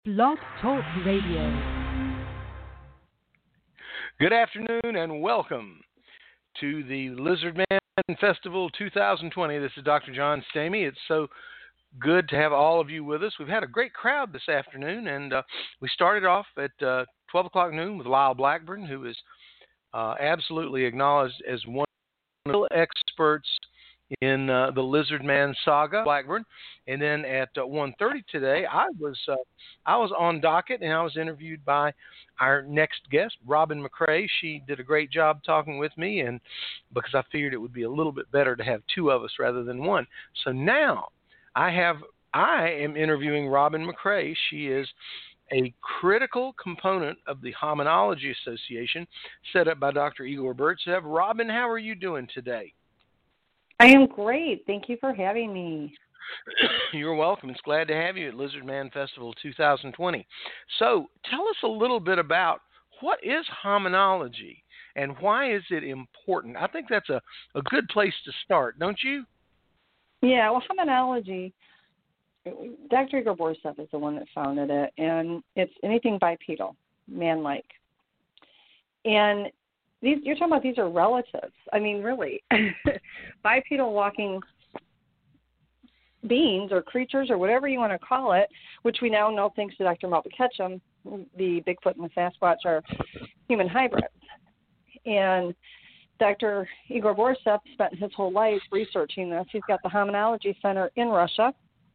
Blog Talk Radio. Good afternoon and welcome to the Lizard Man Festival 2020. This is Dr. John Stamey. It's so good to have all of you with us. We've had a great crowd this afternoon, and we started off at 12 o'clock noon with Lyle Blackburn, who is absolutely acknowledged as one of the experts in the Lizard Man saga, Blackburn. And then at 1:30 today, I was on docket, and I was interviewed by our next guest, Robin McCrae. She did a great job talking with me, and because I figured it would be a little bit better to have two of us rather than one. So now I am interviewing Robin McCrae. She is a critical component of the Hominology Association set up by Dr. Igor Burtsev. Robin, how are you doing today? I am great. Thank you for having me. You're welcome. It's glad to have you at Lizard Man Festival 2020. So tell us a little bit about what is hominology and why is it important? I think that's a good place to start, don't you? Yeah, well, hominology, Dr. Igor Burtsev is the one that founded it, and it's anything bipedal, man-like. And you're talking about these are relatives. I mean, really, bipedal walking beings or creatures or whatever you want to call it, which we now know thanks to Dr. Melba Ketchum, the Bigfoot and the Sasquatch are human hybrids. And Dr. Igor Burtsev spent his whole life researching this. He's got the Hominology Center in Russia.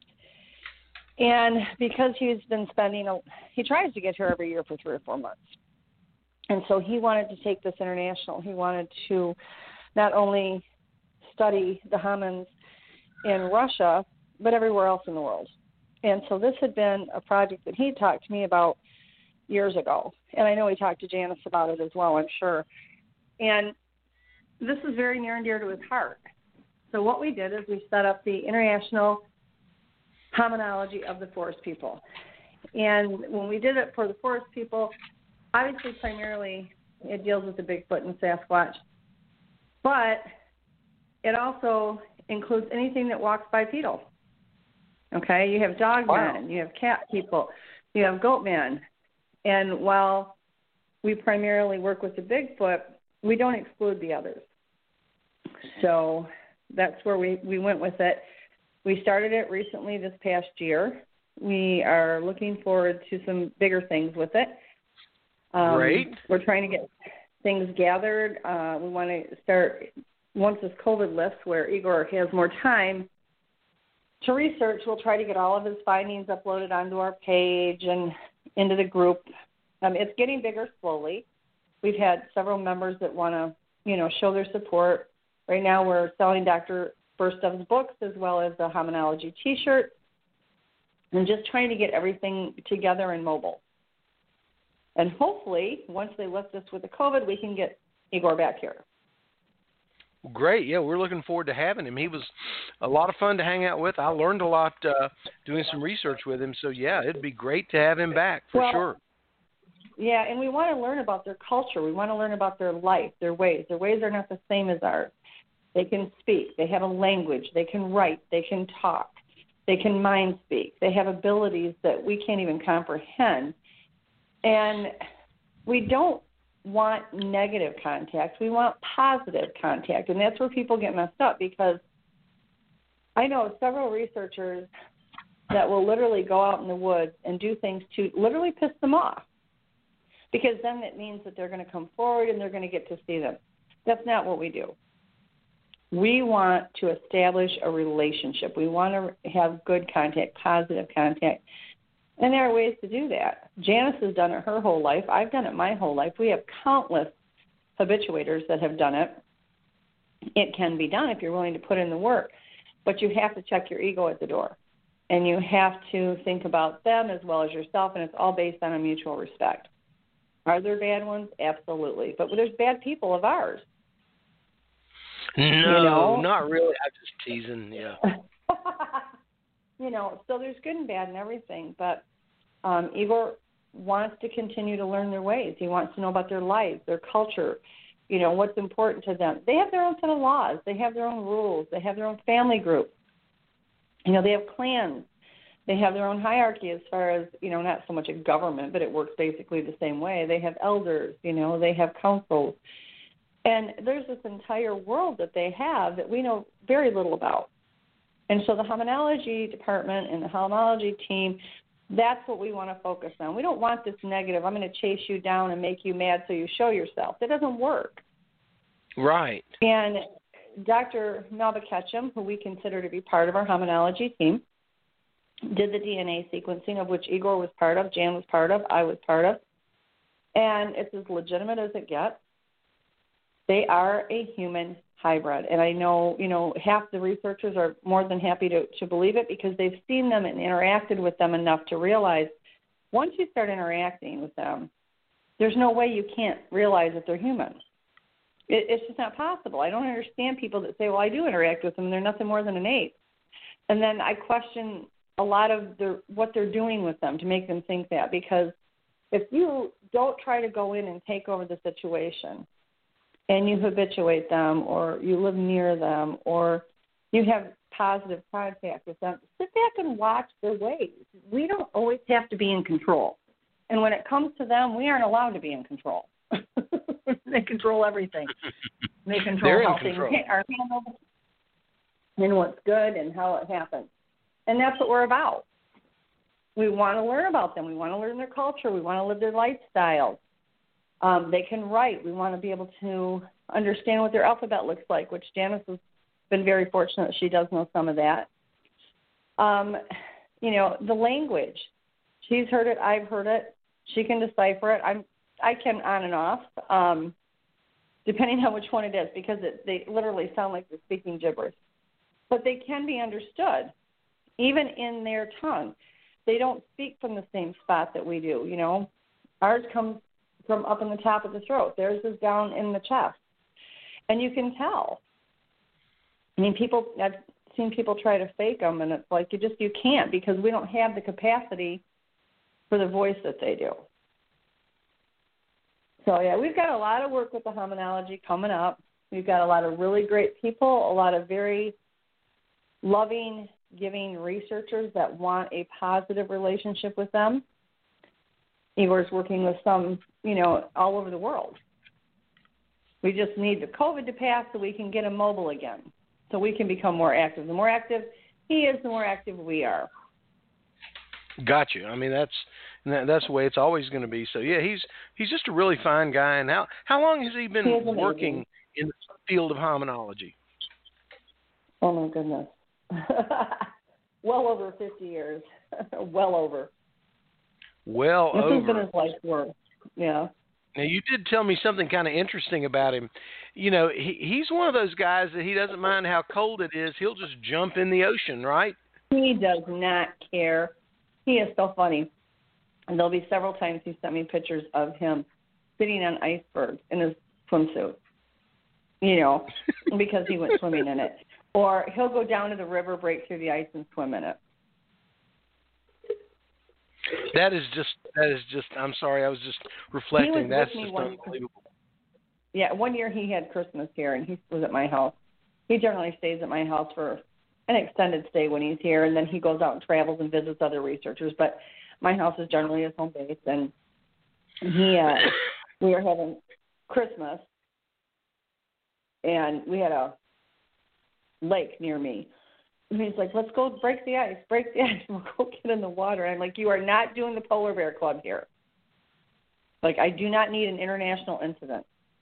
And because he's been he tries to get here every year for 3 or 4 months. And so he wanted to take this international. He wanted to not only study the homins in Russia, but everywhere else in the world. And so this had been a project that he talked to me about years ago. And I know he talked to Janice about it as well, I'm sure. And this is very near and dear to his heart. So what we did is we set up the International Hominology of the Forest People. And when we did it for the Forest People, obviously, primarily, it deals with the Bigfoot and Sasquatch, but it also includes anything that walks bipedal. Okay, you have dog men, you have cat people, you have goat men, and while we primarily work with the Bigfoot, we don't exclude the others. So that's where we went with it. We started it recently this past year. We are looking forward to some bigger things with it. Great. We're trying to get things gathered. We want to start, once this COVID lifts, where Igor has more time to research, we'll try to get all of his findings uploaded onto our page and into the group. It's getting bigger slowly. We've had several members that want to, show their support. Right now we're selling Dr. Burtsev's books as well as the Hominology T-shirt and just trying to get everything together and mobile. And hopefully, once they lift us with the COVID, we can get Igor back here. Great. Yeah, we're looking forward to having him. He was a lot of fun to hang out with. I learned a lot doing some research with him. So, yeah, it'd be great to have him back for sure. Yeah, and we want to learn about their culture. We want to learn about their life, their ways. Their ways are not the same as ours. They can speak. They have a language. They can write. They can talk. They can mind speak. They have abilities that we can't even comprehend. And we don't want negative contact. We want positive contact. And that's where people get messed up, because I know several researchers that will literally go out in the woods and do things to literally piss them off, because then it means that they're going to come forward and they're going to get to see them. That's not what we do. We want to establish a relationship. We want to have good contact, positive contact. And there are ways to do that. Janice has done it her whole life. I've done it my whole life. We have countless habituators that have done it. It can be done if you're willing to put in the work. But you have to check your ego at the door. And you have to think about them as well as yourself, and it's all based on a mutual respect. Are there bad ones? Absolutely. But there's bad people of ours. No, not really. I'm just teasing, yeah. So there's good and bad and everything, but Igor wants to continue to learn their ways. He wants to know about their lives, their culture, what's important to them. They have their own set of laws. They have their own rules. They have their own family group. They have clans. They have their own hierarchy as far as, not so much a government, but it works basically the same way. They have elders, they have councils. And there's this entire world that they have that we know very little about. And so the hominology department and the hominology team, that's what we want to focus on. We don't want this negative, I'm going to chase you down and make you mad so you show yourself. That doesn't work. Right. And Dr. Melba Ketchum, who we consider to be part of our hominology team, did the DNA sequencing, of which Igor was part of, Jan was part of, I was part of. And it's as legitimate as it gets. They are a human hybrid. And I know, half the researchers are more than happy to believe it because they've seen them and interacted with them enough to realize once you start interacting with them, there's no way you can't realize that they're human. It's just not possible. I don't understand people that say, well, I do interact with them. They're nothing more than an ape. And then I question a lot of what they're doing with them to make them think that, because if you don't try to go in and take over the situation and you habituate them or you live near them or you have positive contact with them, sit back and watch their ways. We don't always have to be in control. And when it comes to them, we aren't allowed to be in control. They control everything. They control how things are handled and what's good and how it happens. And that's what we're about. We want to learn about them. We want to learn their culture. We want to live their lifestyles. They can write. We want to be able to understand what their alphabet looks like, which Janice has been very fortunate. She does know some of that. The language. She's heard it. I've heard it. She can decipher it. I can on and off, depending on which one it is, because they literally sound like they're speaking gibberish. But they can be understood, even in their tongue. They don't speak from the same spot that we do, Ours comes from up in the top of the throat. Theirs is down in the chest. And you can tell. I mean, I've seen people try to fake them, and it's like you can't, because we don't have the capacity for the voice that they do. So, yeah, we've got a lot of work with the hominology coming up. We've got a lot of really great people, a lot of very loving, giving researchers that want a positive relationship with them. Igor's working with some, all over the world. We just need the COVID to pass so we can get him mobile again, so we can become more active. The more active he is, the more active we are. Got you. I mean, that's the way it's always going to be. So yeah, he's just a really fine guy. And how long has he been working in the field of hominology? Oh my goodness, well over 50 years. Well over. This has been his life's work. Yeah. Now, you did tell me something kind of interesting about him. He's one of those guys that he doesn't mind how cold it is. He'll just jump in the ocean, right? He does not care. He is so funny. And there'll be several times he sent me pictures of him sitting on icebergs in his swimsuit, because he went swimming in it. Or he'll go down to the river, break through the ice, and swim in it. That is just, I'm sorry, I was just reflecting. That's just unbelievable. Yeah, one year he had Christmas here, and he was at my house. He generally stays at my house for an extended stay when he's here, and then he goes out and travels and visits other researchers. But my house is generally his home base, and we were having Christmas, and we had a lake near me. And he's like, let's go break the ice. We'll go get in the water. And I'm like, you are not doing the Polar Bear Club here. Like, I do not need an international incident.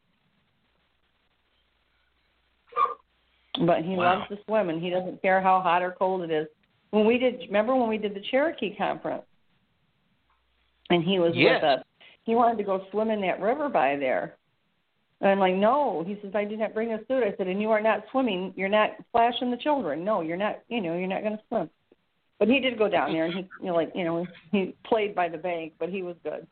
But he loves to swim, and he doesn't care how hot or cold it is. Remember when we did the Cherokee conference? And he was with us. He wanted to go swim in that river by there. And I'm like, no. He says, I did not bring a suit. I said, and you are not swimming. You're not flashing the children. No, you're not. You're not going to swim. But he did go down there, and he played by the bank, but he was good.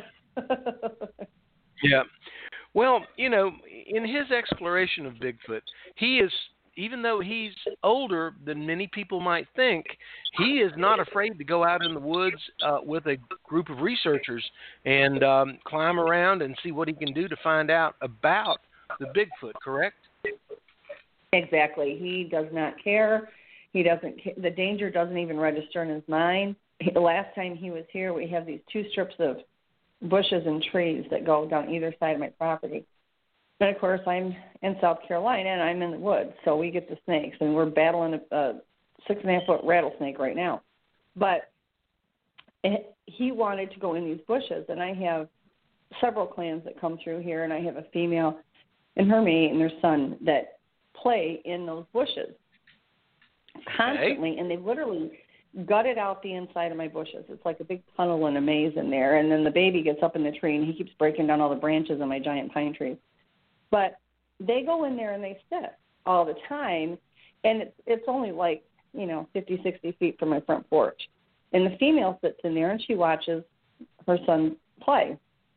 Yeah. Well, in his exploration of Bigfoot, he is, even though he's older than many people might think, he is not afraid to go out in the woods with a group of researchers and climb around and see what he can do to find out about the Bigfoot, correct? Exactly. He does not care. The danger doesn't even register in his mind. The last time he was here, we have these 2 strips of bushes and trees that go down either side of my property. And, of course, I'm in South Carolina, and I'm in the woods, so we get the snakes, and we're battling a 6.5-foot rattlesnake right now. But he wanted to go in these bushes, and I have several clans that come through here, and I have a female and her mate and their son that play in those bushes constantly, and they literally gutted out the inside of my bushes. It's like a big tunnel and a maze in there, and then the baby gets up in the tree, and he keeps breaking down all the branches of my giant pine trees. But they go in there and they sit all the time, and it's only like, 50, 60 feet from my front porch. And the female sits in there, and she watches her son play.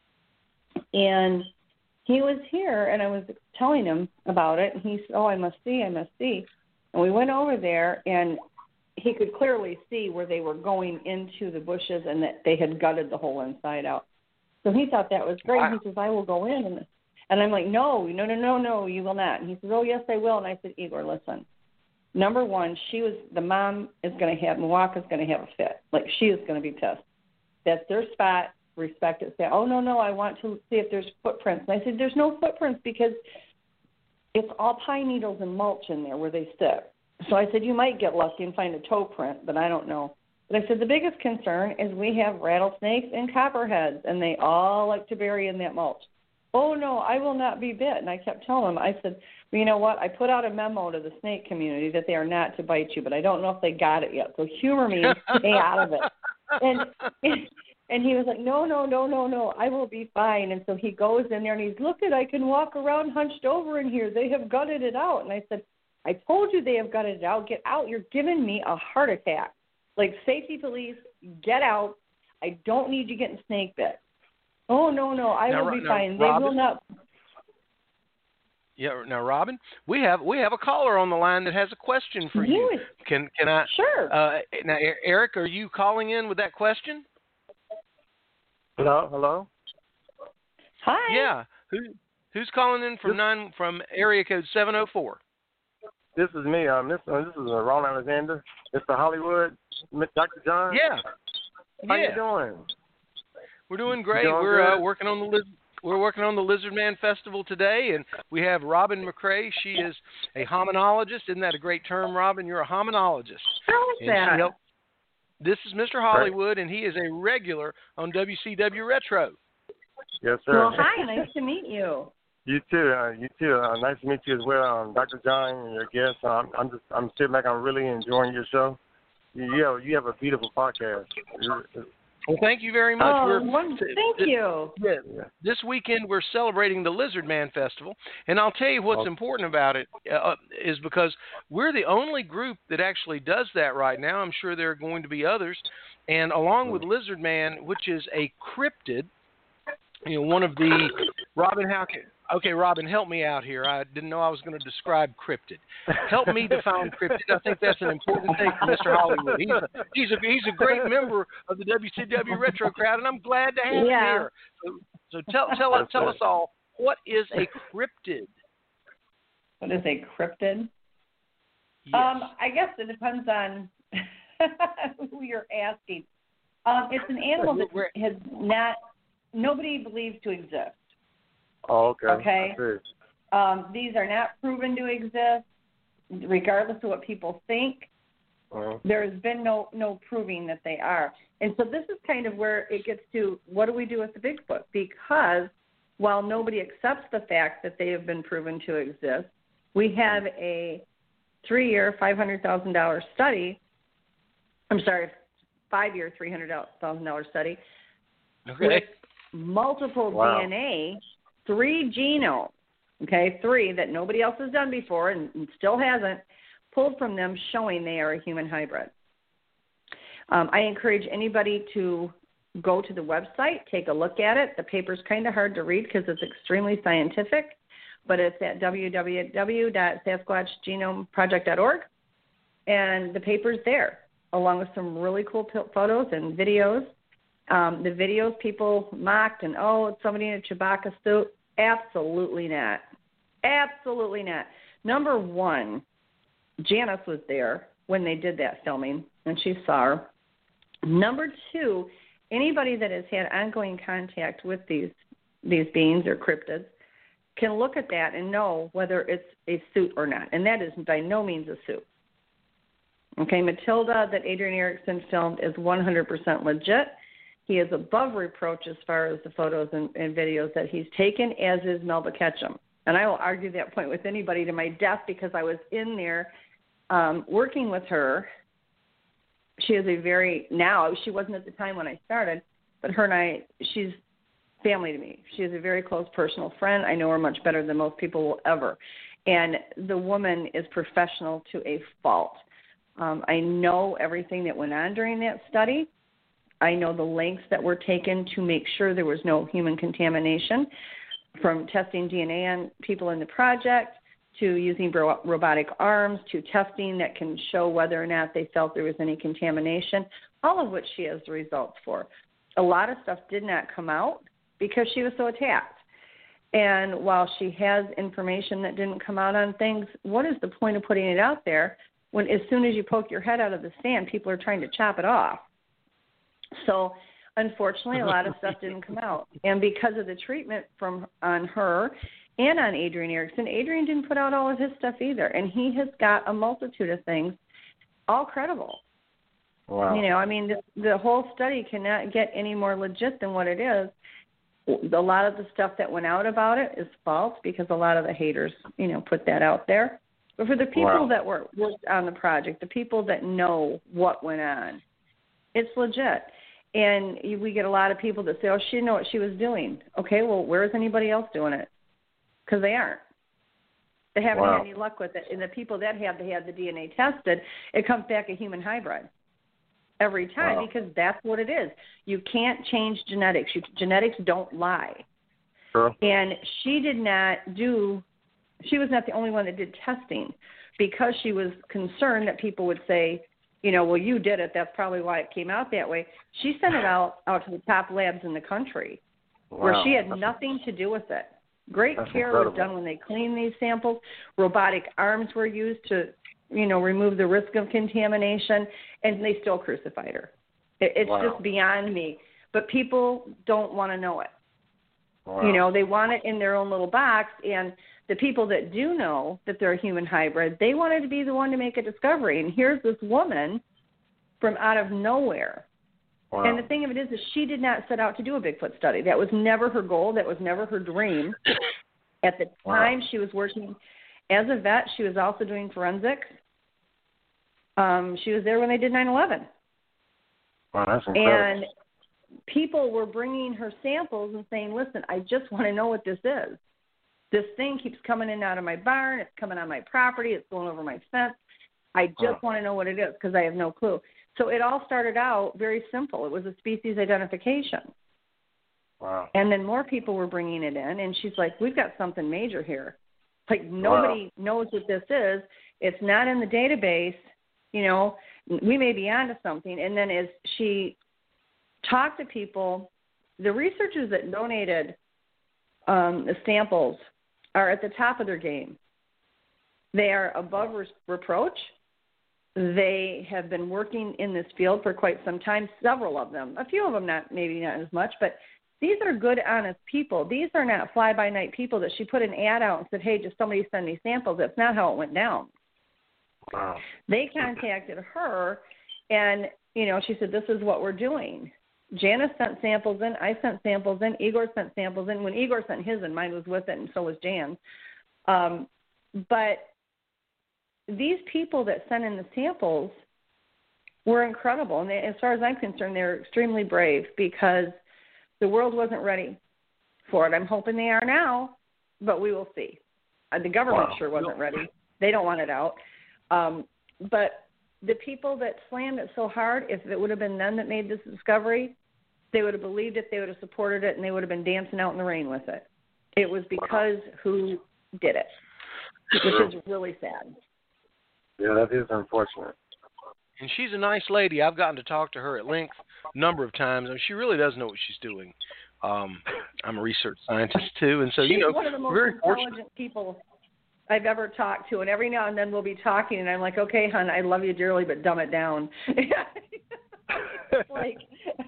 And he was here, and I was telling him about it, and he said, I must see. And we went over there, and he could clearly see where they were going into the bushes and that they had gutted the whole inside out. So he thought that was great. Wow. He says, I will go in. And I'm like, no, you will not. And he says, oh, yes, I will. And I said, Igor, listen. Number one, the mom is going to have, Milwaukee's going to have a fit. Like, she is going to be pissed. That's their spot. Respect it. Say, oh, no, I want to see if there's footprints. And I said, there's no footprints because it's all pine needles and mulch in there where they sit. So I said, you might get lucky and find a toe print, but I don't know. But I said, the biggest concern is we have rattlesnakes and copperheads, and they all like to bury in that mulch. Oh, no, I will not be bit. And I kept telling them, I said, well, you know what? I put out a memo to the snake community that they are not to bite you, but I don't know if they got it yet. So humor me and stay out of it. And he was like, no, I will be fine. And so he goes in there and he's, look, I can walk around hunched over in here. They have gutted it out. And I said, I told you they have gutted it out. Get out. You're giving me a heart attack. Like, safety police, get out. I don't need you getting snake bit. Oh, no, I will be fine. They will not. Yeah, now, Robin, we have a caller on the line that has a question for you. Can I? Sure. Now, Eric, are you calling in with that question? Hello. Hi. Yeah. Who's calling in from area code 704? This is me. This is Ron Alexander. Mr. Hollywood. Dr. John. Yeah. How you doing? We're doing great. We're working on the Lizard Man Festival today, and we have Robin McCrae. She is a hominologist. Isn't that a great term, Robin? You're a hominologist. How is that? This is Mr. Hollywood, and he is a regular on WCW Retro. Yes, sir. Well, hi. Nice to meet you. You too. Nice to meet you as well, Dr. John and your guests. I'm sitting back. I'm really enjoying your show. You have a beautiful podcast. Well, thank you very much. Thank you. This weekend we're celebrating the Lizard Man Festival, and I'll tell you what's important about it is because we're the only group that actually does that right now. I'm sure there are going to be others, and along with Lizard Man, which is a cryptid, one of the Robin Robin, help me out here. I didn't know I was going to describe cryptid. Help me define cryptid. I think that's an important thing for Mr. Hollywood. He's a great member of the WCW Retro crowd, and I'm glad to have him here. So tell us all, what is a cryptid? What is a cryptid? Yes. I guess it depends on who you're asking. It's an animal that nobody believes to exist. Oh, okay. Okay. These are not proven to exist, regardless of what people think. There has been no proving that they are. And so this is kind of where it gets to, what do we do with the Bigfoot? Because while nobody accepts the fact that they have been proven to exist, we have a 3-year, $500,000 study. I'm sorry, 5-year, $300,000 study with multiple DNA, 3 genomes, 3 that nobody else has done before and still hasn't, pulled from them showing they are a human hybrid. I encourage anybody to go to the website, take a look at it. The paper's kind of hard to read because it's extremely scientific, but it's at www.sasquatchgenomeproject.org, and the paper's there, along with some really cool photos and videos. The videos people mocked and, it's somebody in a Chewbacca suit. Absolutely not. Absolutely not. Number one, Janice was there. when they did that filming, and she's SAR. Number two, anybody that has had ongoing contact with these beings or cryptids can look at that and know whether it's a suit or not, and that is by no means a suit. Okay, Matilda that Adrian Erickson filmed is 100% legit. He is above reproach as far as the photos and videos that he's taken, as is Melba Ketchum. And I will argue that point with anybody to my death because I was in there working with her. She is she wasn't at the time when I started, but her and I, she's family to me. She is a very close personal friend. I know her much better than most people will ever. And the woman is professional to a fault. I know everything that went on during that study. I know the lengths that were taken to make sure there was no human contamination, from testing DNA on people in the project to using robotic arms to testing that can show whether or not they felt there was any contamination, all of which she has the results for. A lot of stuff did not come out because she was so attacked. And while she has information that didn't come out on things, what is the point of putting it out there when as soon as you poke your head out of the sand, people are trying to chop it off? So unfortunately, a lot of stuff didn't come out. And because of the treatment on her and on Adrian Erickson, Adrian didn't put out all of his stuff either. And he has got a multitude of things, all credible. Wow. You know, I mean, the whole study cannot get any more legit than what it is. A lot of the stuff that went out about it is false because a lot of the haters, put that out there. But for the people that worked on the project, the people that know what went on, it's legit. And we get a lot of people that say, oh, she didn't know what she was doing. Okay, well, where is anybody else doing it? Because they aren't. They haven't had any luck with it. And the people that have, they have the DNA tested, it comes back a human hybrid every time because that's what it is. You can't change genetics. Genetics don't lie. Sure. And she was not the only one that did testing because she was concerned that people would say, well, you did it. That's probably why it came out that way. She sent it out to the top labs in the country where she had nothing to do with it. Great care was done when they cleaned these samples. Robotic arms were used to, remove the risk of contamination, and they still crucified her. It's just beyond me. But people don't want to know it. Wow. They want it in their own little box, and the people that do know that they're a human hybrid, they wanted to be the one to make a discovery. And here's this woman from out of nowhere. Wow. And the thing of it is she did not set out to do a Bigfoot study. That was never her goal. That was never her dream. At the time she was working as a vet, she was also doing forensics. She was there when they did 9/11. Wow, that's incredible. And people were bringing her samples and saying, listen, I just want to know what this is. This thing keeps coming in and out of my barn. It's coming on my property. It's going over my fence. I just want to know what it is because I have no clue. So it all started out very simple. It was a species identification. Wow. And then more people were bringing it in, and she's like, we've got something major here. Like nobody knows what this is. It's not in the database. We may be onto something. And then as she talked to people, the researchers that donated the samples are at the top of their game. They are above reproach. They have been working in this field for quite some time, several of them. A few of them maybe not as much, but these are good, honest people. These are not fly-by-night people that she put an ad out and said, hey, just somebody send me samples. That's not how it went down. Wow. They contacted her, and, she said, this is what we're doing. Janice sent samples in. I sent samples in. Igor sent samples in. When Igor sent his in, mine was with it, and so was Jan's. But these people that sent in the samples were incredible. And as far as I'm concerned, they're extremely brave because the world wasn't ready for it. I'm hoping they are now, but we will see. The government sure wasn't ready. They don't want it out. But the people that slammed it so hard, if it would have been them that made this discovery, they would have believed it, they would have supported it, and they would have been dancing out in the rain with it. It was because who did it, which is really sad. Yeah, that is unfortunate. And she's a nice lady. I've gotten to talk to her at length a number of times, and she really does know what she's doing. I'm a research scientist, too, and so, she's one of the most very intelligent fortunate people I've ever talked to, and every now and then we'll be talking, and I'm like, okay, hon, I love you dearly, but dumb it down. Like,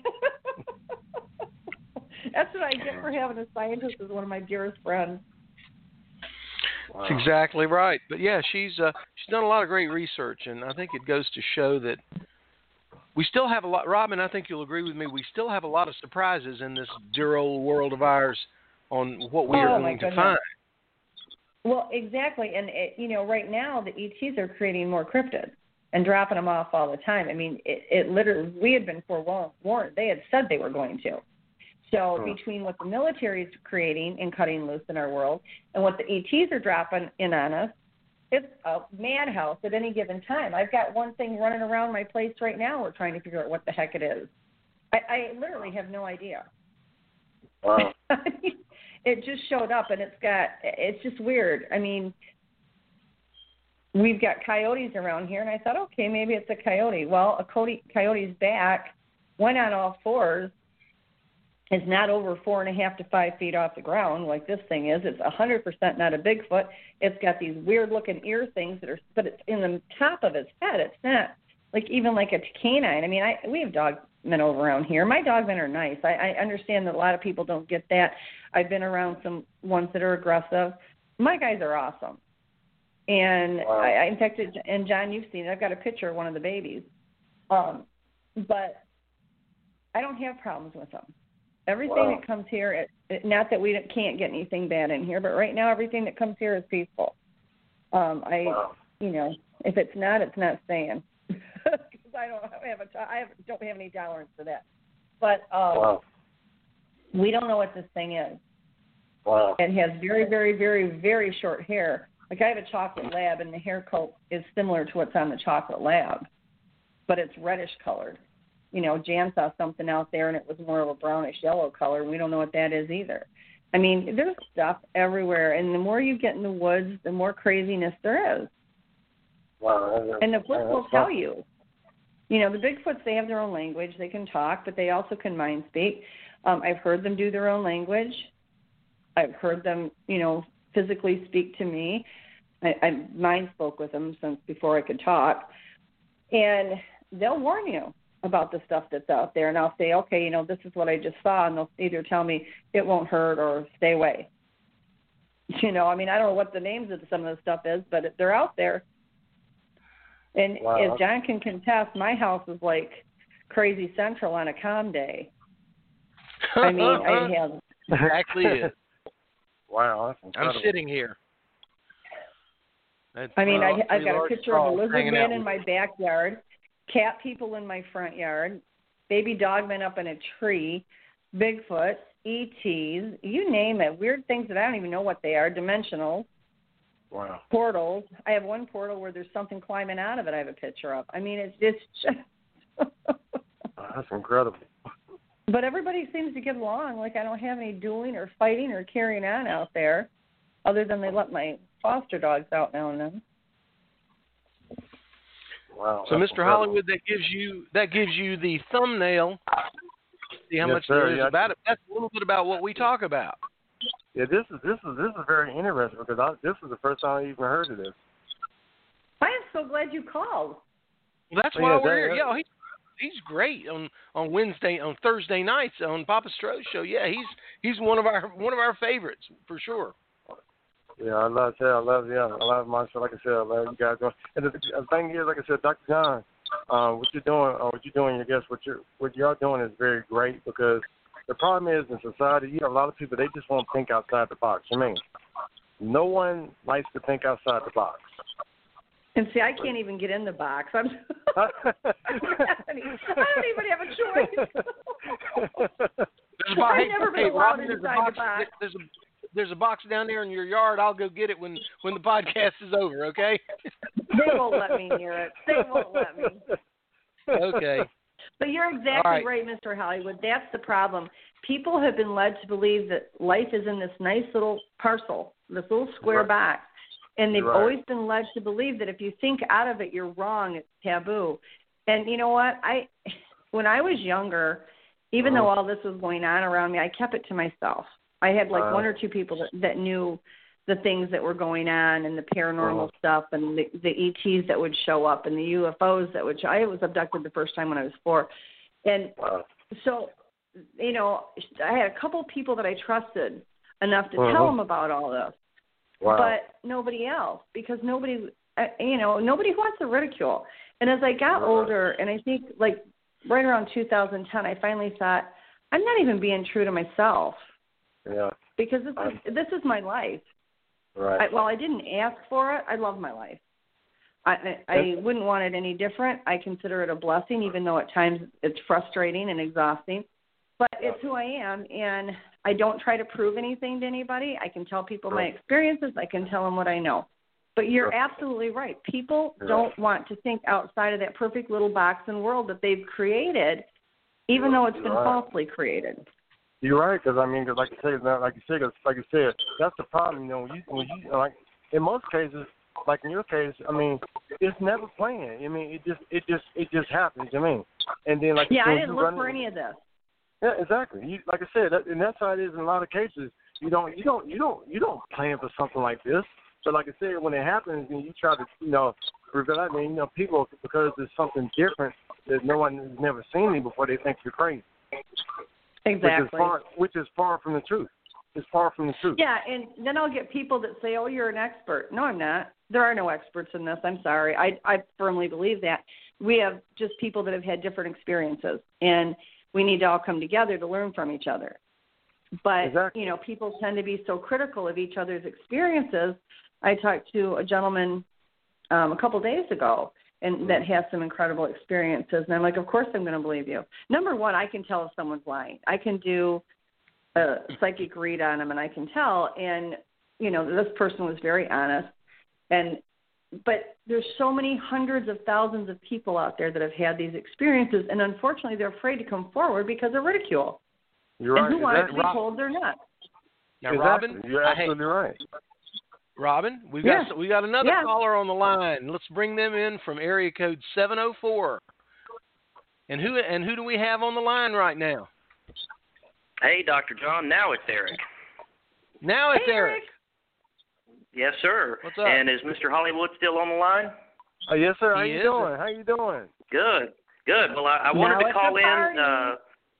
that's what I get for having a scientist as one of my dearest friends. Wow. That's exactly right. But yeah, she's done a lot of great research, and I think it goes to show that we still have a lot. Robin, I think you'll agree with me. We still have a lot of surprises in this dear old world of ours on what we are going to find. Well, exactly, and right now the ETs are creating more cryptids and dropping them off all the time. I mean, it literally, we had been forewarned. They had said they were going to. So between what the military is creating and cutting loose in our world and what the ETs are dropping in on us, it's a madhouse at any given time. I've got one thing running around my place right now. We're trying to figure out what the heck it is. I literally have no idea. Wow. It just showed up, and it's just weird. I mean, we've got coyotes around here, and I thought, okay, maybe it's a coyote. Well, a coyote's back, went on all fours, is not over 4.5 to 5 feet off the ground like this thing is. It's 100% not a Bigfoot. It's got these weird-looking ear things but it's in the top of its head. It's not even like a canine. I mean, we have dogmen over around here. My dogmen are nice. I understand that a lot of people don't get that. I've been around some ones that are aggressive. My guys are awesome. And wow. In fact, and John, you've seen it. I've got a picture of one of the babies. But I don't have problems with them. Everything that comes here, not that we can't get anything bad in here, but right now everything that comes here is peaceful. If it's not, it's not staying. Because I don't have any tolerance for that. But we don't know what this thing is. Wow. It has very, very, very, very short hair. Like I have a chocolate lab, and the hair coat is similar to what's on the chocolate lab, but it's reddish colored. Jan saw something out there, and it was more of a brownish yellow color. We don't know what that is either. I mean, there's stuff everywhere, and the more you get in the woods, the more craziness there is. Wow. And the Bigfoots will tell you. The Bigfoots, they have their own language. They can talk, but they also can mind speak. I've heard them do their own language. I've heard them, physically speak to me. I mind spoke with them since before I could talk. And they'll warn you about the stuff that's out there, and I'll say, okay, this is what I just saw, and they'll either tell me it won't hurt or stay away. I don't know what the names of some of the stuff is, but they're out there. And as John can contest, my house is like crazy central on a calm day. I mean, I have exactly it. Wow, I'm sitting here. I've got a picture of a lizard man in my backyard, cat people in my front yard, baby dogmen up in a tree, Bigfoot, ETs, you name it, weird things that I don't even know what they are, dimensional, portals. I have one portal where there's something climbing out of it I have a picture of. I mean, it's just... That's incredible. But everybody seems to get along. Like I don't have any dueling or fighting or carrying on out there, other than they let my foster dogs out now and then. Wow. So, Mr. Hollywood, that gives you the thumbnail. See how much there is about it. That's a little bit about what we talk about. Yeah, this is very interesting because this is the first time I even heard of this. I am so glad you called. Well, that's why we're here. Yeah, he's great on Thursday nights on Papa Stroh's show. Yeah, he's one of our favorites for sure. Yeah, I love my show. Like I said, I love you guys doing. And the thing is, like I said, Dr. John, what you're doing, I guess what y'all doing is very great because the problem is in society, you have a lot of people, they just won't think outside the box. No one likes to think outside the box. And see, I can't even get in the box. I don't even have a choice. I've never been allowed inside the box. There's a box down there in your yard. I'll go get it when the podcast is over, okay? They won't let me near it. They won't let me. Okay. But you're exactly right, Mr. Hollywood. That's the problem. People have been led to believe that life is in this nice little parcel, this little square box. And they've always been led to believe that if you think out of it, you're wrong. It's taboo. And you know what? When I was younger, even though all this was going on around me, I kept it to myself. I had one or two people that knew the things that were going on and the paranormal stuff and the ETs that would show up and the UFOs that would show. I was abducted the first time when I was 4. And so, you know, I had a couple people that I trusted enough to tell them about all this. But nobody else, because nobody wants to ridicule. And as I got older, and I think like right around 2010, I finally thought, I'm not even being true to myself. Yeah. Because this is my life. Right. While I didn't ask for it, I love my life. I wouldn't want it any different. I consider it a blessing, even though at times it's frustrating and exhausting. But it's who I am, and I don't try to prove anything to anybody. I can tell people my experiences. I can tell them what I know. But you're absolutely right. People don't want to think outside of that perfect little box and world that they've created, even though it's been falsely created. You're right, because I mean, cause like you said, that's the problem. You know, when you like in most cases, like in your case, I mean, it's never planned. I mean, it just happens. I mean, and then like I didn't look for any of this. Yeah, exactly. You, like I said, and that's how it is in a lot of cases. You don't plan for something like this. But like I said, when it happens, and you try to, reveal it, and people, because there's something different that no one has never seen me before, they think you're crazy. Exactly. Which is far from the truth. It's far from the truth. Yeah, and then I'll get people that say, "Oh, you're an expert." No, I'm not. There are no experts in this. I'm sorry. I firmly believe that. We have just people that have had different experiences, and we need to all come together to learn from each other. But, people tend to be so critical of each other's experiences. I talked to a gentleman a couple days ago and that has some incredible experiences. And I'm like, of course I'm going to believe you. Number one, I can tell if someone's lying. I can do a psychic read on them, and I can tell. And, this person was very honest. But there's so many hundreds of thousands of people out there that have had these experiences, and unfortunately they're afraid to come forward because of ridicule. You're right. And who wants to be told they're not? Now, exactly. Robin, you're absolutely right. Robin, we got another caller on the line. Let's bring them in from area code 704. And who do we have on the line right now? Hey, Dr. John. Now it's Eric. Now it's Eric. Yes, sir. What's up? And is Mr. Hollywood still on the line? Yes, sir. How you doing? Good. Well, I wanted to call in.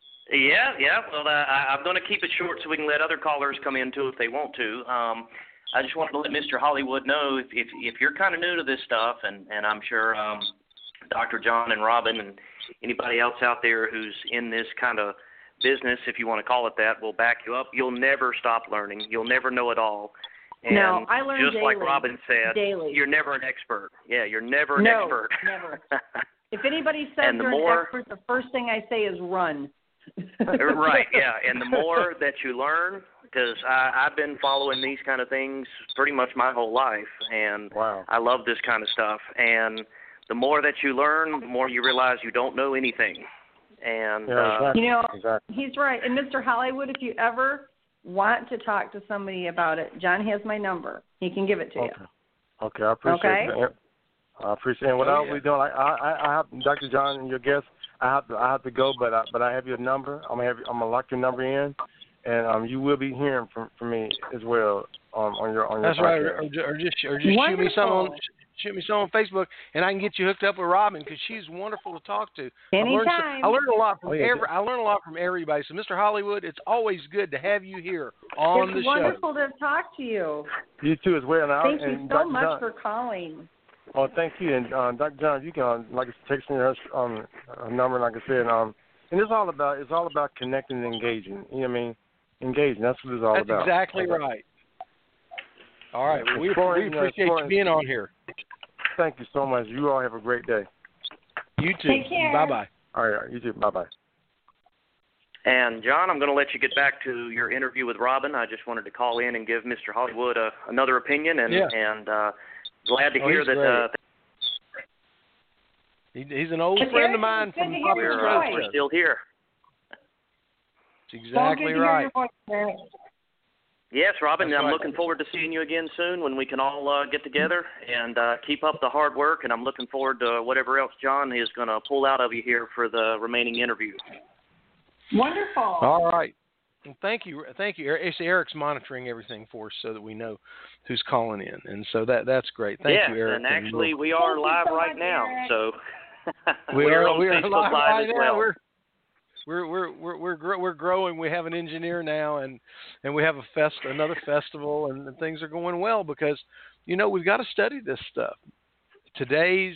Well, I'm going to keep it short so we can let other callers come in too if they want to. I just wanted to let Mr. Hollywood know if you're kind of new to this stuff, and I'm sure Dr. John and Robin and anybody else out there who's in this kind of business, if you want to call it that, will back you up. You'll never stop learning. You'll never know it all. And no, I learn just daily. like Robin said, you're never an expert. Yeah, you're never an expert. Never. If anybody says you're an expert, the first thing I say is run. Right, yeah. And the more that you learn, because I've been following these kind of things pretty much my whole life, and I love this kind of stuff. And the more that you learn, the more you realize you don't know anything. And he's right. And Mr. Hollywood, if you ever want to talk to somebody about it, John has my number. He can give it to you. Okay, I appreciate it. I appreciate it. What I'll be doing, I have Dr. John and your guest. I have to go, but I have your number. I'm gonna lock your number in, and you will be hearing from me as well on your. That's right. Or just shoot me some on Facebook, and I can get you hooked up with Robin because she's wonderful to talk to. Anytime. I learned a lot from I learn a lot from everybody. So, Mr. Hollywood, it's always good to have you here on the show. It's wonderful to talk to you. You too as well. Thank you so much for calling. Oh, thank you. And Dr. John, you can text me her number, like I said. And it's all about connecting and engaging. You know what I mean? Engaging. That's what it's all about. That's exactly right. All right. Well, we appreciate you being on here. Thank you so much. You all have a great day. You too. Take care. Bye-bye. All right. You too. Bye-bye. And, John, I'm going to let you get back to your interview with Robin. I just wanted to call in and give Mr. Hollywood another opinion, and glad to hear that. He's an old friend of mine from we're still here. That's exactly right. Yes, Robin, That's I'm right. looking forward to seeing you again soon when we can all get together and keep up the hard work, and I'm looking forward to whatever else John is going to pull out of you here for the remaining interview. Wonderful. All right. Well, thank you. Eric's monitoring everything for us so that we know who's calling in, and so that's great. Thank you, Eric. And actually, we are live right now, so we are on Facebook live right as now. well. We're growing. We have an engineer now, and we have another festival, and things are going well because we've got to study this stuff. Today's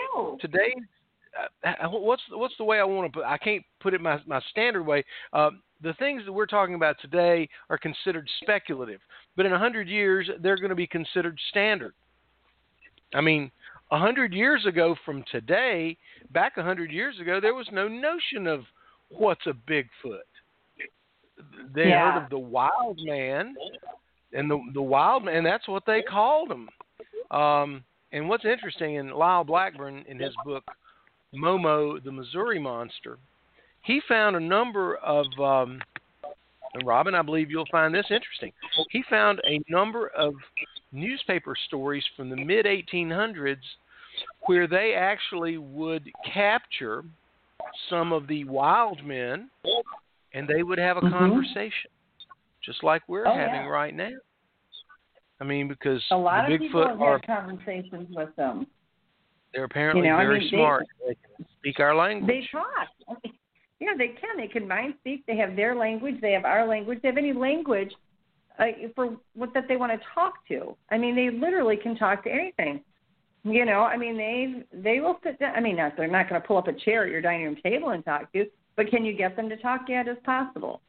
what's the way I want to put? I can't put it my standard way. The things that we're talking about today are considered speculative, but in 100 years they're going to be considered standard. I mean, 100 years ago from today, back 100 years ago, there was no notion of what's a Bigfoot. They heard of the wild man, and the wild man, that's what they called him. And what's interesting, in Lyle Blackburn, in his book Momo, the Missouri Monster, he found a number of, and Robin, I believe you'll find this interesting, he found a number of newspaper stories from the mid-1800s where they actually would capture some of the wild men, and they would have a conversation, just like we're having right now. I mean, because a lot the of Bigfoot people have are had conversations with them. They're apparently very smart. They can speak our language. They talk. Yeah, they can. They can mind speak. They have their language. They have our language. They have any language for what that they want to talk to. I mean, they literally can talk to anything. I mean, they will sit down. I mean, they're not going to pull up a chair at your dining room table and talk to you, but can you get them to talk? Yeah, it is possible.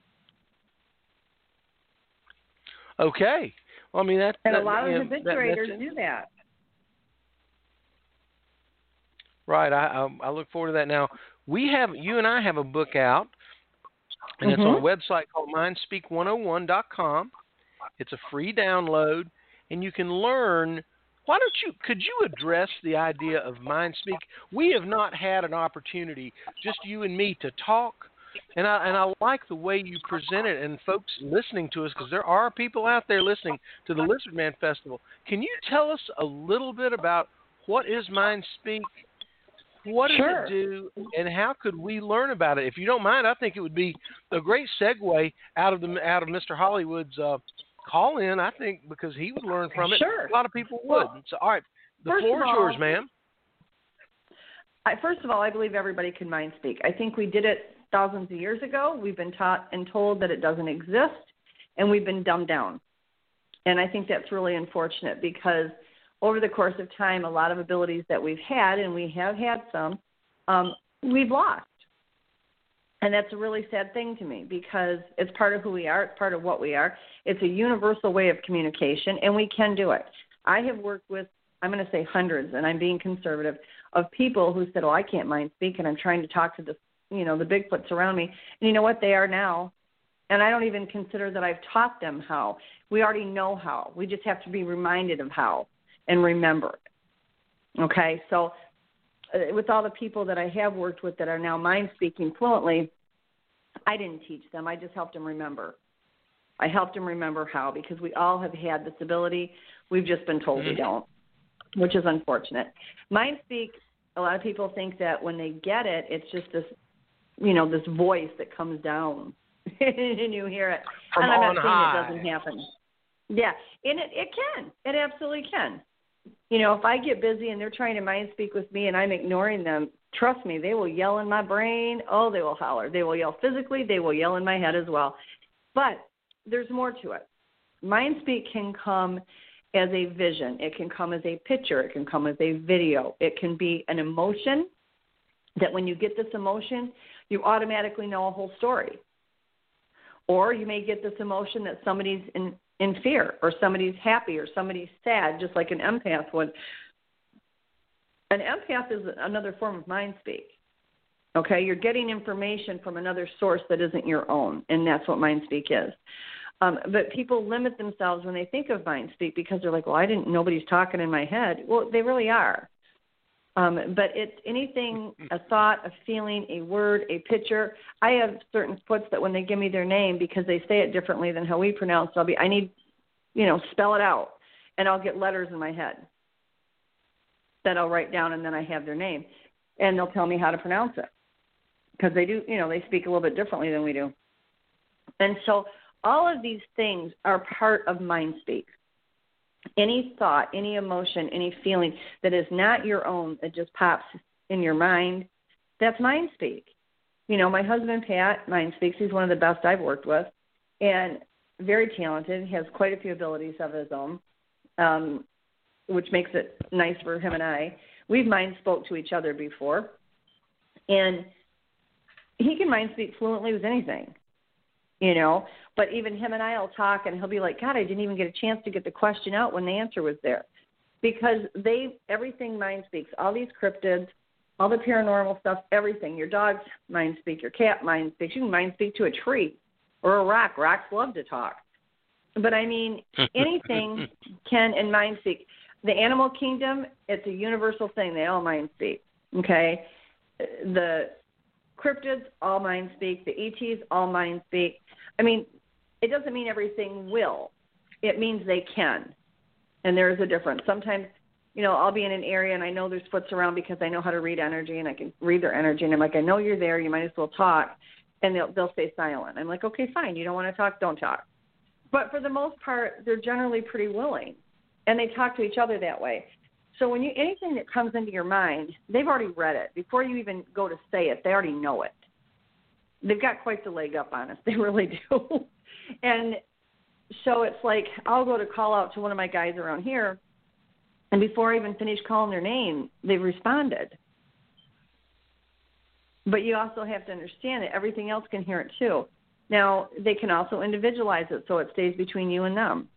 Okay. Well, I mean, a lot of habituators do that. Right. I look forward to that. Now, you and I have a book out, and it's on a website called mindspeak101.com. It's a free download, and you can learn. Could you address the idea of MindSpeak? We have not had an opportunity, just you and me, to talk, and I like the way you present it, and folks listening to us, because there are people out there listening to the Lizard Man Festival. Can you tell us a little bit about what is MindSpeak? What does it do, and how could we learn about it? If you don't mind, I think it would be a great segue out of Mr. Hollywood's call in. I think because he would learn from it. Sure. A lot of people would. Well, so, all right, the floor is yours, ma'am. First of all, I believe everybody can mind speak. I think we did it thousands of years ago. We've been taught and told that it doesn't exist, and we've been dumbed down. And I think that's really unfortunate because over the course of time, a lot of abilities that we've had, and we have had some, we've lost. And that's a really sad thing to me because it's part of who we are. It's part of what we are. It's a universal way of communication, and we can do it. I have worked with, I'm going to say hundreds, and I'm being conservative, of people who said, I can't mind speak, and I'm trying to talk to the Bigfoots around me. And you know what? They are now. And I don't even consider that I've taught them how. We already know how. We just have to be reminded of how and remember it. Okay? So with all the people that I have worked with that are now mind speaking fluently, I didn't teach them. I just helped them remember. I helped them remember how, because we all have had this ability. We've just been told we don't, which is unfortunate. Mind speak, a lot of people think that when they get it, it's just this, this voice that comes down and you hear it. From and I'm on not high. saying it doesn't happen. Yeah, and it can. It absolutely can. If I get busy and they're trying to mind speak with me and I'm ignoring them, trust me, they will yell in my brain. Oh, they will holler. They will yell physically. They will yell in my head as well. But there's more to it. Mind speak can come as a vision. It can come as a picture. It can come as a video. It can be an emotion that when you get this emotion, you automatically know a whole story. Or you may get this emotion that somebody's in fear, or somebody's happy, or somebody's sad, just like an empath would. An empath is another form of mind speak. Okay, you're getting information from another source that isn't your own, and that's what mind speak is. But people limit themselves when they think of mind speak because they're like, well, nobody's talking in my head. Well, they really are. But it's anything, a thought, a feeling, a word, a picture. I have certain foots that when they give me their name, because they say it differently than how we pronounce it, I need, spell it out. And I'll get letters in my head that I'll write down, and then I have their name. And they'll tell me how to pronounce it. Because they do, they speak a little bit differently than we do. And so all of these things are part of mind speak. Any thought, any emotion, any feeling that is not your own, that just pops in your mind, that's mind speak. You know, my husband, Pat, mind speaks. He's one of the best I've worked with, and very talented. He has quite a few abilities of his own, which makes it nice for him and I. We've mind spoke to each other before, and he can mind speak fluently with anything, you know. But even him and I will talk, and he'll be like, God, I didn't even get a chance to get the question out when the answer was there. Because everything mind speaks, all these cryptids, all the paranormal stuff, everything. Your dogs mind speak, your cat mind speaks. You can mind speak to a tree or a rock. Rocks love to talk. But, I mean, anything can and mind speak. The animal kingdom, it's a universal thing. They all mind speak, okay? The cryptids all mind speak. The ETs all mind speak. I mean, it doesn't mean everything will. It means they can. And there is a difference. Sometimes, you know, I'll be in an area and I know there's foots around because I know how to read energy and I can read their energy. And I'm like, I know you're there. You might as well talk. And they'll stay silent. I'm like, okay, fine. You don't want to talk? Don't talk. But for the most part, they're generally pretty willing. And they talk to each other that way. So when anything that comes into your mind, they've already read it. Before you even go to say it, they already know it. They've got quite the leg up on us. They really do. And so it's like I'll go to call out to one of my guys around here, and before I even finish calling their name, they've responded. But you also have to understand that everything else can hear it too. Now, they can also individualize it so it stays between you and them.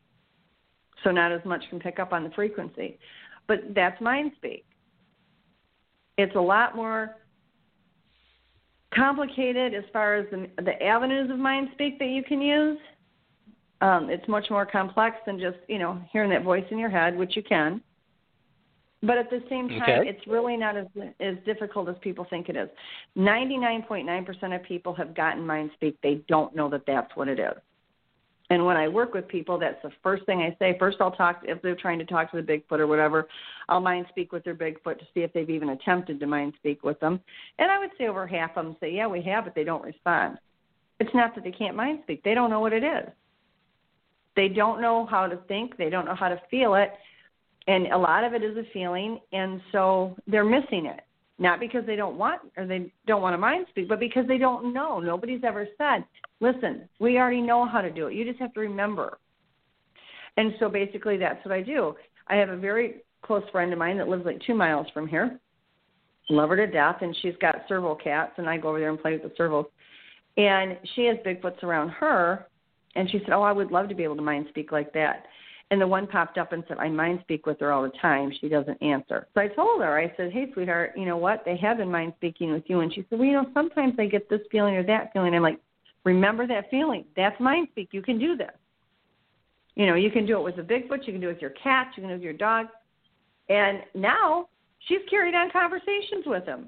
So not as much can pick up on the frequency. But that's mind speak. It's a lot more complicated as far as the avenues of mind speak that you can use. It's much more complex than just, you know, hearing that voice in your head, which you can. But at the same time, It's really not as difficult as people think it is. 99.9% of people have gotten mind speak. They don't know that that's what it is. And when I work with people, that's the first thing I say. First, I'll talk, if they're trying to talk to the Bigfoot or whatever, I'll mind speak with their Bigfoot to see if they've even attempted to mind speak with them. And I would say over half of them say, yeah, we have, but they don't respond. It's not that they can't mind speak. They don't know what it is. They don't know how to think. They don't know how to feel it. And a lot of it is a feeling, and so they're missing it. Not because they don't want or they don't want to mind speak, but because they don't know. Nobody's ever said, listen, we already know how to do it. You just have to remember. And so basically that's what I do. I have a very close friend of mine that lives like 2 miles from here. Love her to death, and she's got serval cats, and I go over there and play with the servals. And she has Bigfoots around her, and she said, oh, I would love to be able to mind speak like that. And the one popped up and said, I mind speak with her all the time. She doesn't answer. So I told her, I said, hey, sweetheart, you know what? They have been mind speaking with you. And she said, well, you know, sometimes I get this feeling or that feeling. I'm like, remember that feeling. That's mind speak. You can do this. You know, you can do it with a Bigfoot. You can do it with your cat. You can do it with your dog. And now she's carried on conversations with him.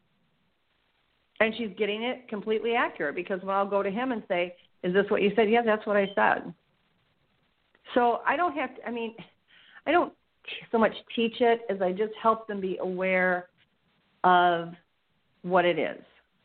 And she's getting it completely accurate because when I'll go to him and say, is this what you said? Yeah, that's what I said. So I don't have to, I don't so much teach it as I just help them be aware of what it is.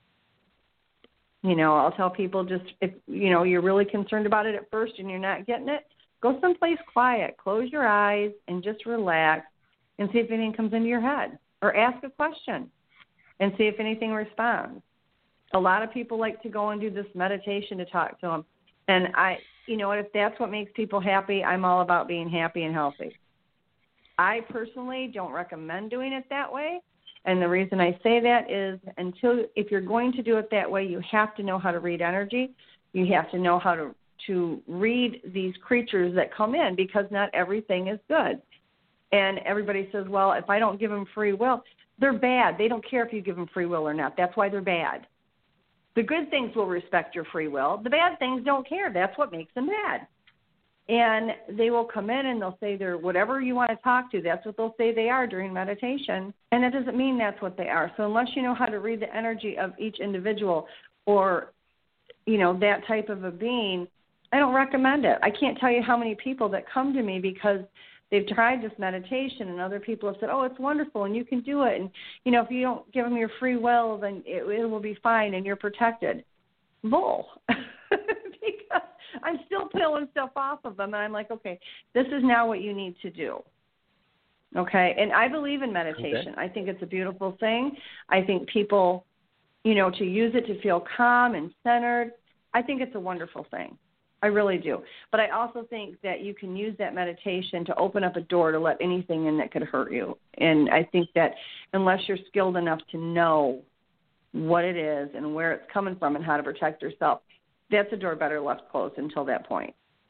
You know, I'll tell people just if, you know, you're really concerned about it at first and you're not getting it, go someplace quiet, close your eyes and just relax and see if anything comes into your head or ask a question and see if anything responds. A lot of people like to go and do this meditation to talk to them. And you know what, if that's what makes people happy, I'm all about being happy and healthy. I personally don't recommend doing it that way. And the reason I say that is if you're going to do it that way, you have to know how to read energy. You have to know how to read these creatures that come in because not everything is good. And everybody says, well, if I don't give them free will, they're bad. They don't care if you give them free will or not. That's why they're bad. The good things will respect your free will. The bad things don't care. That's what makes them bad. And they will come in and they'll say they're whatever you want to talk to. That's what they'll say they are during meditation. And that doesn't mean that's what they are. So unless you know how to read the energy of each individual or, you know, that type of a being, I don't recommend it. I can't tell you how many people that come to me because they've tried this meditation and other people have said, oh, it's wonderful and you can do it. And, you know, if you don't give them your free will, then it will be fine and you're protected. Bull. because I'm still peeling stuff off of them. And I'm like, okay, this is now what you need to do. Okay. And I believe in meditation. Okay. I think it's a beautiful thing. I think people, to use it to feel calm and centered, I think it's a wonderful thing. I really do. But I also think that you can use that meditation to open up a door to let anything in that could hurt you. And I think that unless you're skilled enough to know what it is and where it's coming from and how to protect yourself, that's a door better left closed until that point.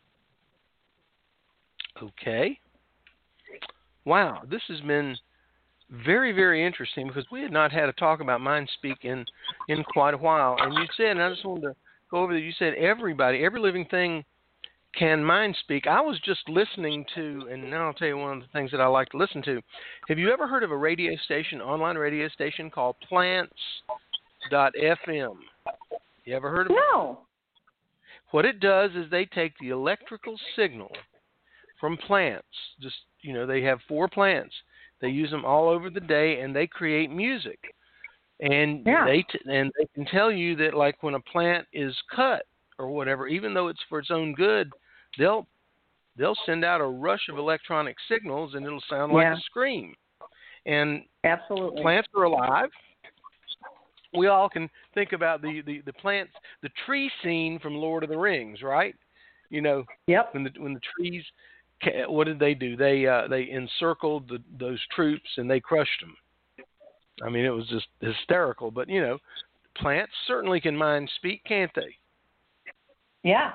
Okay. Wow, this has been very, very interesting because we had not had a talk about mind speak in quite a while. And you said, and I just wanted to go over that, you said everybody, every living thing can mind speak. I was just listening to, and now I'll tell you one of the things that I like to listen to. Have you ever heard of a radio station, online radio station called Plants.fm? You ever heard of it? No. What it does is they take the electrical signal from plants. Just, they have 4 plants. They use them all over the day, and they create music. And they can tell you that, like, when a plant is cut or whatever, even though it's for its own good, they'll send out a rush of electronic signals, and it'll sound like a scream. And absolutely, plants are alive. We all can think about the plants, the tree scene from Lord of the Rings, right? Yep. When the trees, what did they do? They encircled those troops and they crushed them. I mean, it was just hysterical. But plants certainly can mind speak, can't they? Yeah.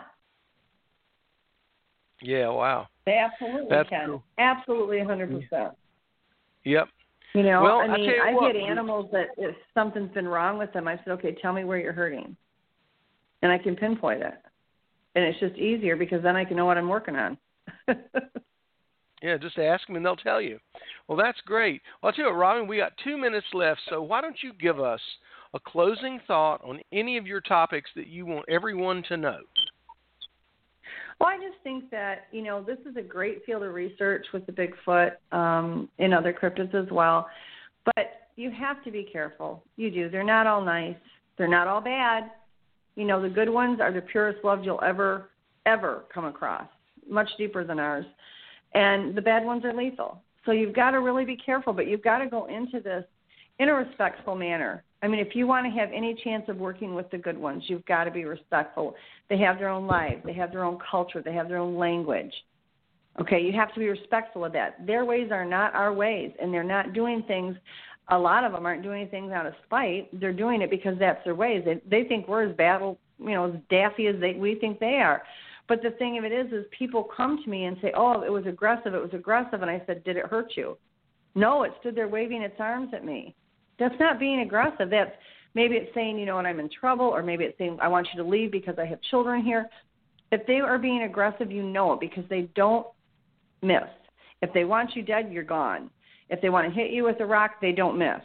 Yeah. Wow. They absolutely can. Cool. Absolutely, 100%. Yep. Well, I've had animals that if something's been wrong with them, I said, okay, tell me where you're hurting. And I can pinpoint it. And it's just easier because then I can know what I'm working on. Yeah, just ask them and they'll tell you. Well, that's great. Well, I'll tell you what, Robin, we got 2 minutes left, so why don't you give us a closing thought on any of your topics that you want everyone to know? Well, I just think that, this is a great field of research with the Bigfoot and other cryptids as well. But you have to be careful. You do. They're not all nice. They're not all bad. The good ones are the purest love you'll ever come across, much deeper than ours. And the bad ones are lethal. So you've got to really be careful, but you've got to go into this in a respectful manner. I mean, if you want to have any chance of working with the good ones, you've got to be respectful. They have their own lives. They have their own culture. They have their own language. Okay, you have to be respectful of that. Their ways are not our ways, and they're not doing things. A lot of them aren't doing things out of spite. They're doing it because that's their ways. They think we're as as daffy as we think they are. But the thing of it is people come to me and say, oh, it was aggressive. And I said, did it hurt you? No, it stood there waving its arms at me. That's not being aggressive. Maybe it's saying, when I'm in trouble, or maybe it's saying, I want you to leave because I have children here. If they are being aggressive, you know it because they don't miss. If they want you dead, you're gone. If they want to hit you with a rock, they don't miss.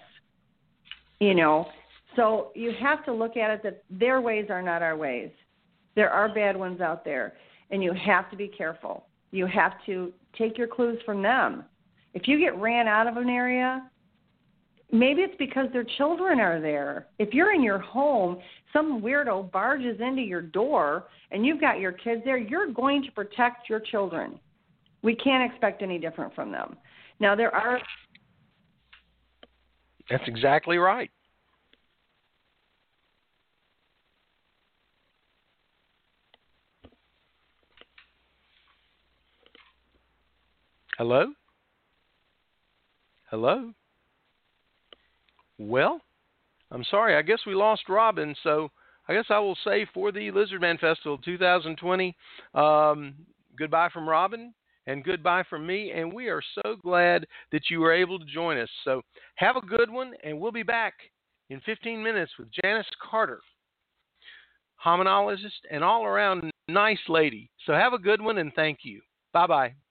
So you have to look at it that their ways are not our ways. There are bad ones out there, and you have to be careful. You have to take your clues from them. If you get ran out of an area, maybe it's because their children are there. If you're in your home, some weirdo barges into your door, and you've got your kids there, you're going to protect your children. We can't expect any different from them. Now, there are... That's exactly right. Hello? Hello? Well, I'm sorry. I guess we lost Robin, so I guess I will say for the Lizardman Festival 2020, goodbye from Robin and goodbye from me, and we are so glad that you were able to join us. So have a good one, and we'll be back in 15 minutes with Janice Carter, hominologist and all-around nice lady. So have a good one, and thank you. Bye-bye.